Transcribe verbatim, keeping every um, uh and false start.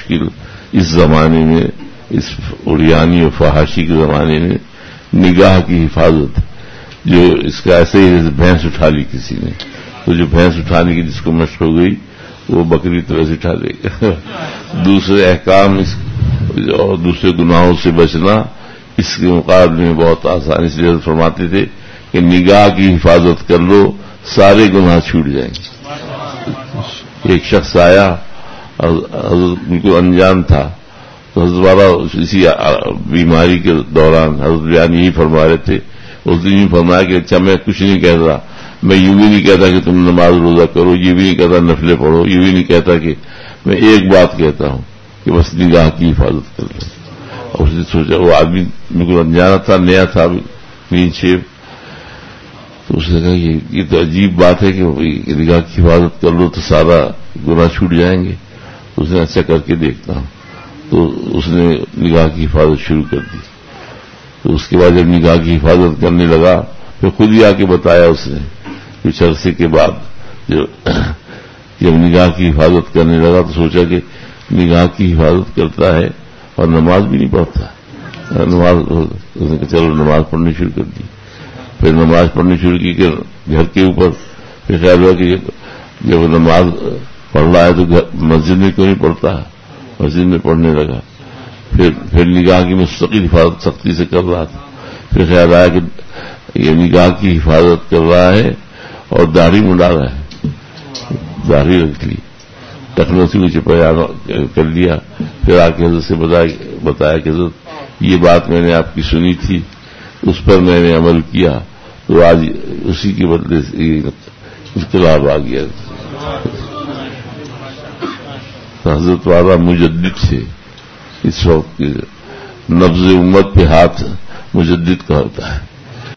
مشکل اس زمانے میں، اس عریانی و فحاشی کے زمانے میں نگاہ کی حفاظت، جو اس کا ایسے ہی بھینس اٹھا لی کسی نے، تو جو بھینس اٹھانے کی جس کو مشق ہو گئی وہ بکری تو ویسے اٹھا لے گا۔ دوسرے احکام اور دوسرے گناہوں سے بچنا اس کے مقابلے میں بہت آسان، اس لیے فرماتے تھے کہ نگاہ کی حفاظت کر لو سارے گناہ چھوٹ جائیں گے۔ ایک شخص آیا، حضرت بالکل انجان تھا، تو حضرت والا اسی بیماری کے دوران حضرت بیان یہی فرما رہے تھے، اس دن یوں فرمایا کہ اچھا میں کچھ نہیں کہہ رہا، میں یوں بھی نہیں کہتا کہ تم نماز روزہ کرو، یہ بھی نہیں کہتا نفلیں پڑھو، یہ بھی نہیں کہتا کہ میں ایک بات کہتا ہوں کہ بس نگاہ کی حفاظت کر لو۔ اور اس نے سوچا، وہ آدمی بالکل انجانا تھا، نیا تھا، کلین شیو، تو اس نے کہا یہ تو عجیب بات ہے کہ نگاہ کی حفاظت کر لو تو سارا گناہ چھوٹ جائیں گے۔ اس نے اچھا کر کے دیکھتا ہوں، تو اس نے نگاہ کی حفاظت شروع کر دی۔ تو اس کے بعد جب نگاہ کی حفاظت کرنے لگا پھر خود ہی آ کے بتایا اس نے، کچھ عرصے کے بعد جو جب نگاہ کی حفاظت کرنے لگا تو سوچا کہ نگاہ کی حفاظت کرتا ہے اور نماز بھی نہیں پڑھتا، نماز اس نے کہا چلو نماز پڑھنی شروع کر دی۔ پھر نماز پڑھنی شروع کی کہ گھر کے اوپر، پھر خیال ہوا کہ جب نماز پڑھ رہا ہے تو مسجد میں کیوں نہیں پڑھتا، مسجد میں پڑھنے لگا۔ پھر پھر نگاہ کی مستقل حفاظت سختی سے کر رہا تھا، پھر خیال آیا کہ یہ نگاہ کی حفاظت کر رہا ہے اور داڑھی منڈا رہا ہے، داڑھی رکھ لی، ٹخنوں سے نیچے پجامہ کر لیا۔ پھر آ کے حضرت سے بتایا کہ حضرت یہ بات میں نے آپ کی سنی تھی، اس پر میں نے عمل کیا، تو آج اسی کے بدلے سے انقلاب آ گیا۔ حضرت والا مجدد سے اس وقت نبض امت پہ ہاتھ مجدد کا ہوتا ہے۔